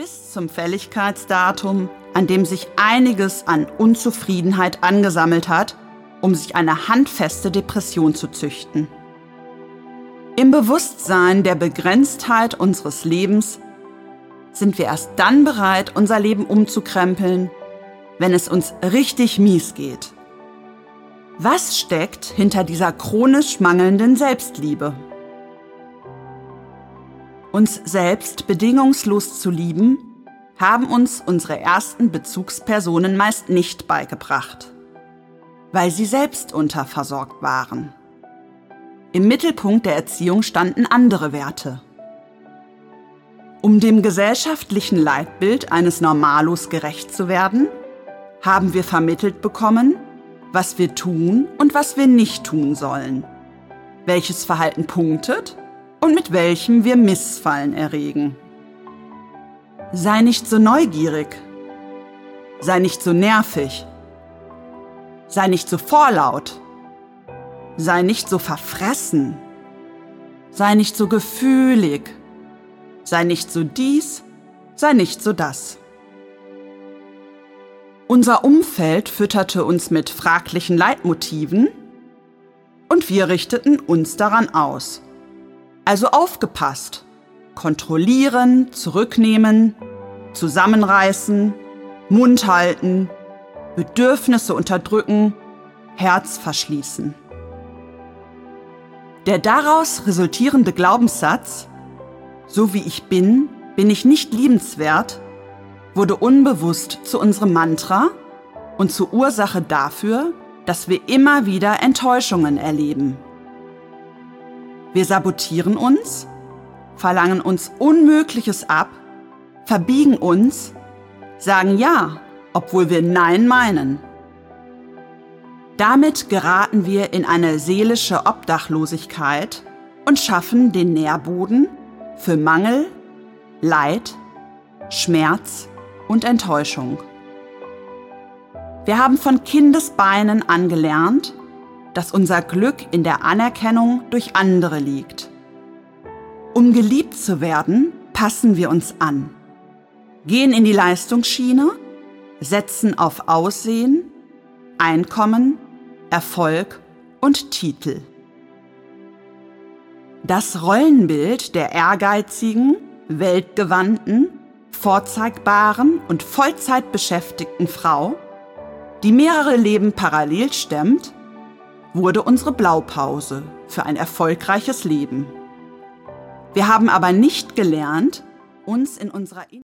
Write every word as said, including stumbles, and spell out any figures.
Bis zum Fälligkeitsdatum, an dem sich einiges an Unzufriedenheit angesammelt hat, um sich eine handfeste Depression zu züchten. Im Bewusstsein der Begrenztheit unseres Lebens sind wir erst dann bereit, unser Leben umzukrempeln, wenn es uns richtig mies geht. Was steckt hinter dieser chronisch mangelnden Selbstliebe? Uns selbst bedingungslos zu lieben, haben uns unsere ersten Bezugspersonen meist nicht beigebracht, weil sie selbst unterversorgt waren. Im Mittelpunkt der Erziehung standen andere Werte. Um dem gesellschaftlichen Leitbild eines Normalos gerecht zu werden, haben wir vermittelt bekommen, was wir tun und was wir nicht tun sollen, welches Verhalten punktet und mit welchem wir Missfallen erregen. Sei nicht so neugierig, sei nicht so nervig, sei nicht so vorlaut, sei nicht so verfressen, sei nicht so gefühlig, sei nicht so dies, sei nicht so das. Unser Umfeld fütterte uns mit fraglichen Leitmotiven und wir richteten uns daran aus. Also aufgepasst, kontrollieren, zurücknehmen, zusammenreißen, Mund halten, Bedürfnisse unterdrücken, Herz verschließen. Der daraus resultierende Glaubenssatz, so wie ich bin, bin ich nicht liebenswert, wurde unbewusst zu unserem Mantra und zur Ursache dafür, dass wir immer wieder Enttäuschungen erleben. Wir sabotieren uns, verlangen uns Unmögliches ab, verbiegen uns, sagen Ja, obwohl wir Nein meinen. Damit geraten wir in eine seelische Obdachlosigkeit und schaffen den Nährboden für Mangel, Leid, Schmerz und Enttäuschung. Wir haben von Kindesbeinen an gelernt, dass unser Glück in der Anerkennung durch andere liegt. Um geliebt zu werden, passen wir uns an, gehen in die Leistungsschiene, setzen auf Aussehen, Einkommen, Erfolg und Titel. Das Rollenbild der ehrgeizigen, weltgewandten, vorzeigbaren und Vollzeitbeschäftigten Frau, die mehrere Leben parallel stemmt, wurde unsere Blaupause für ein erfolgreiches Leben. Wir haben aber nicht gelernt, uns in unserer